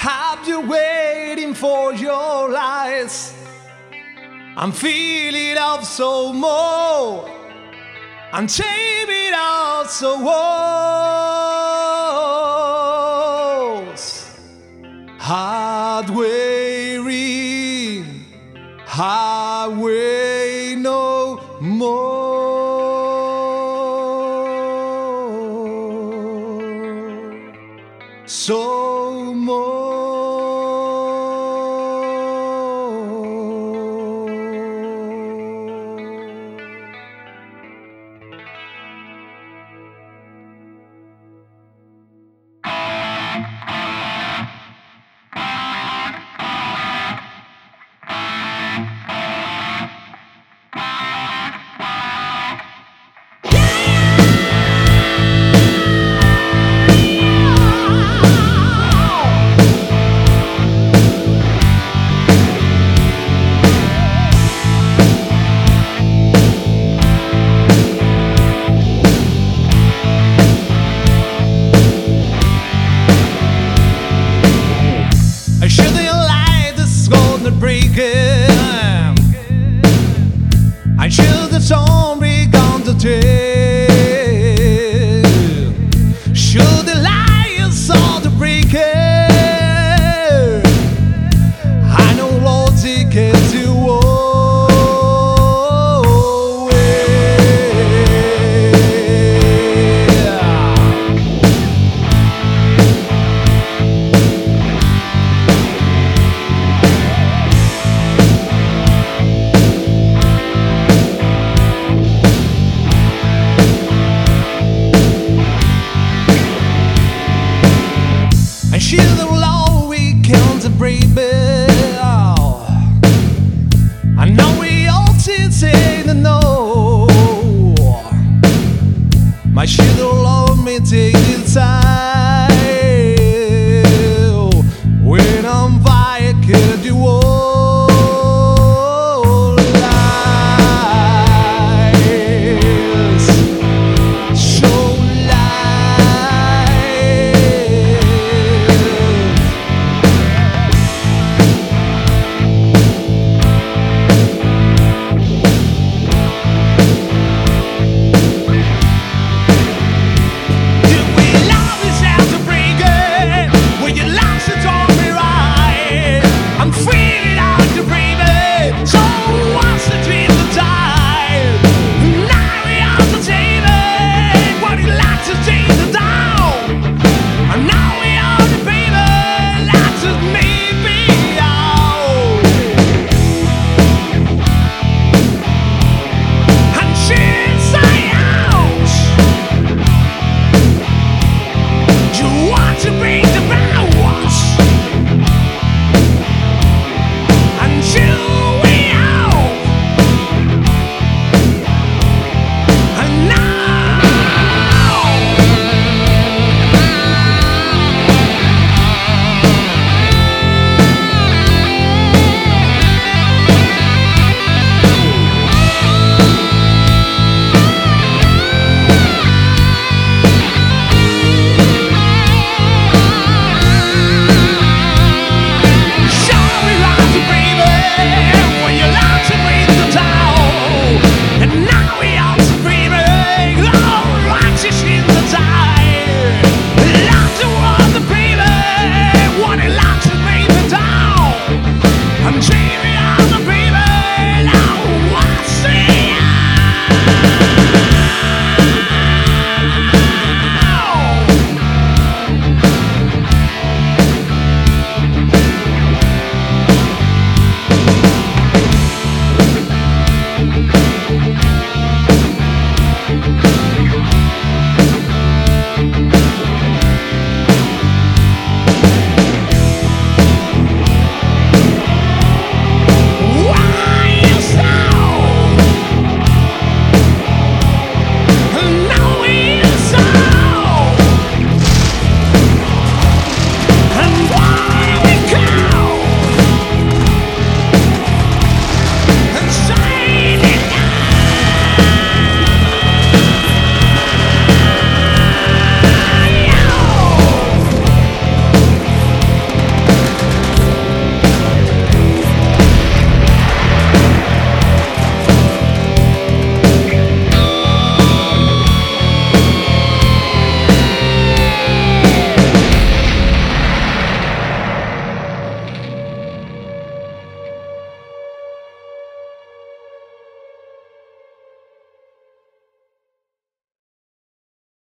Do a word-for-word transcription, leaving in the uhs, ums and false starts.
I've been waiting for your eyes. I'm feeling up so more. I'm taming out so walls. Hard wearing, highway no more. So more. Until the storm began to tell. Should the lions of the breaker, I know Lord ticket to war. She's the law, we can't break it. I know we all say the no. My shield will me take its time.